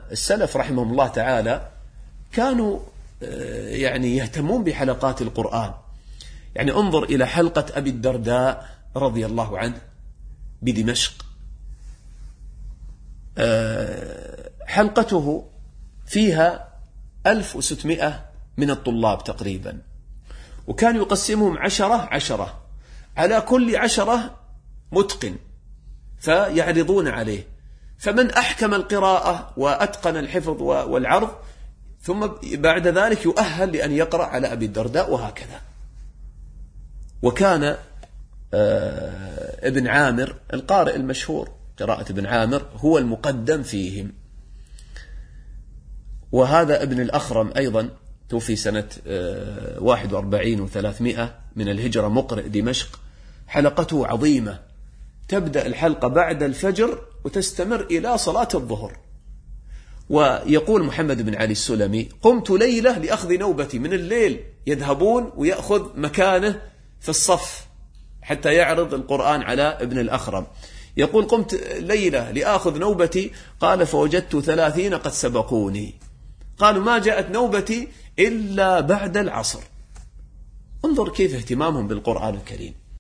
السلف رحمهم الله تعالى كانوا يعني يهتمون بحلقات القرآن. يعني انظر إلى حلقة أبي الدرداء رضي الله عنه بدمشق، حلقته فيها 1600 من الطلاب تقريبا، وكان يقسمهم 10 على كل 10 متقن فيعرضون عليه، فمن أحكم القراءة وأتقن الحفظ والعرض ثم بعد ذلك يؤهل لأن يقرأ على أبي الدرداء، وهكذا. وكان ابن عامر القارئ المشهور قراءة ابن عامر هو المقدم فيهم. وهذا ابن الأخرم أيضا توفي سنة 41 و300 من الهجرة، مقرئ دمشق، حلقته عظيمة، تبدأ الحلقة بعد الفجر وتستمر إلى صلاة الظهر. ويقول محمد بن علي السلمي: قمت ليلة لأخذ نوبتي، من الليل يذهبون ويأخذ مكانه في الصف حتى يعرض القرآن على ابن الأخرم. يقول: قمت ليلة لأخذ نوبتي، قال: فوجدت 30 قد سبقوني، قالوا: ما جاءت نوبتي إلا بعد العصر. انظر كيف اهتمامهم بالقرآن الكريم.